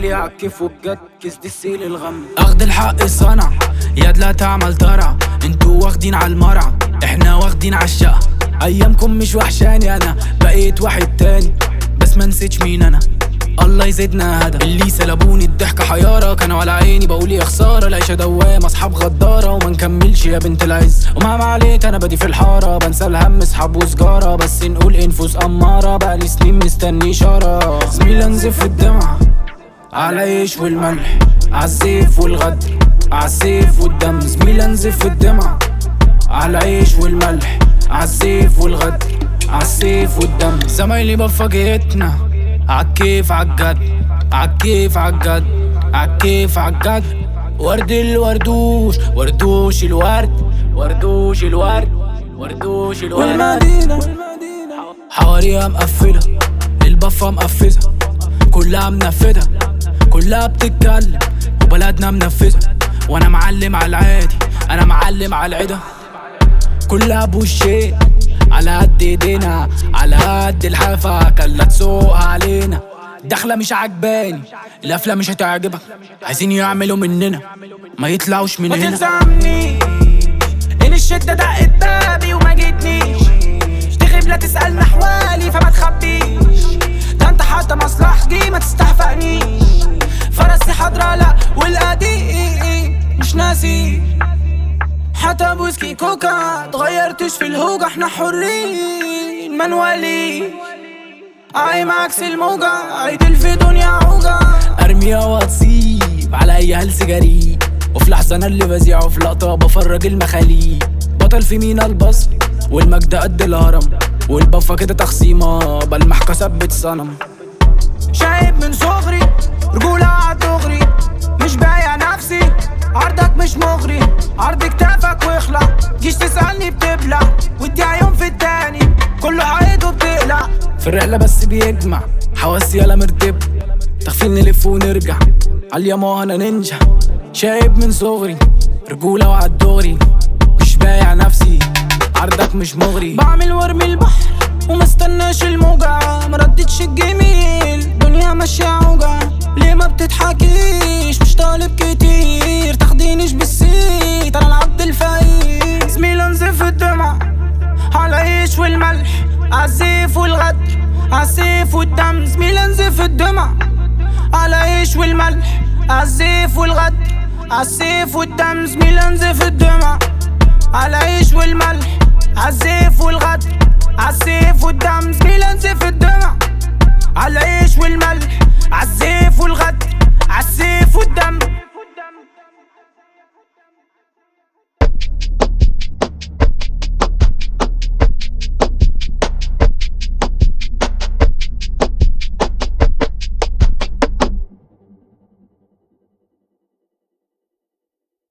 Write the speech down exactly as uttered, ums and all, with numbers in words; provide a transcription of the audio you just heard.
زمايلي عالكيف والجد كيس دي السيل الغم. اخد الحق صنع ياد لا تعمل ترع، انتوا واخدين عالمرعى احنا واخدين عالشقة. ايامكم مش وحشاني انا بقيت واحد تاني، بس منسيتش مين انا الله يزيدنا هدا. اللي سلبوني الضحكة حيارة كانوا على عيني بقول يا خسارة، العيشة دوامة اصحاب غدارة وما نكملش يا بنت العز. ومهما عليك انا بدي في الحارة بنسى الهم اصحاب وسجارة، بس نقول انفوس امارة بقالي سنين مستني اشارة. زميل انزف في الدمعة عالعيش والملح عالسيف والغدر عالسيف والدم. زميل انزف في الدمعة عالعيش والملح عالسيف والغدر عالسيف والدم. زمايلي بفاجئتنا عالكيف عالجد عالكيف عالجد عالكيف عالجد. ورد الوردوش وردوش الورد وردوش الورد وردوش الورد. والمدينة حواريها مقفلة البفة مقفزة كلها منفذة كلها بتتكلم وبلدنا منفذة. وانا معلم عالعادي انا معلم عالعدا كلها بوشين على قد ايدينا على قد الحافة كلا تسوقها علينا. داخلة مش عجباني القفلة مش هتعجبك عايزين يعملوا مننا ما يطلعوش من هنا. ما تلزمنيش ان الشدة دقت بابي وما جيتنيش، تغيب لا تسأل احوالي فما تخبيش. ده انت حتى مصلحتي ما تستحفقنيش، فرسي حضرة لا والقديم مش ناسي. حتى بوسكي كوكا تغيرتش في الهوجة احنا حرين منولي. عايم عكس الموجة عيدل في دنيا عوجة. ارميها واتصيب على اي هلس جريء، وفي لحظة انا اللي بزيع وفي لقطة بفرج المخاليق. بطل في مينا البصر والمجد قد الهرم، والبفة كده تخصيمة بلمح كثبت صنم. شايب من صغري رجولة عالدغري مش بايع نفسي، عرضك مش مغري عرض كتافك واخلع. جيش تسألني بتبلع ودي عيون في التاني كله حقيقته بتقلع. في الرحلة بس بيجمع حواسي يلا مرتب تغفيل نلف ونرجع عالياما انا نينجا. شايب من صغري رجولة وعالدغري مش بايع نفسي عرضك مش مغري. بعمل ورمي البحر ومستناش الموجة، مردتش الجميل دنيا ماشية عوجة. ليه ما بتضحكيش مش طالب كتير تاخدينيش بالسيت انا العبد الفقير. زميل انزف في الدمع عالعيش والملح عالسيف والغدر عالسيف والدم. زميل انزف في الدمع عالعيش والملح عالسيف والغدر عالسيف والدم. زميل انزف في الدمع عالعيش والملح عالسيف والغدر عالسيف والدم. زميل انزف في الدمع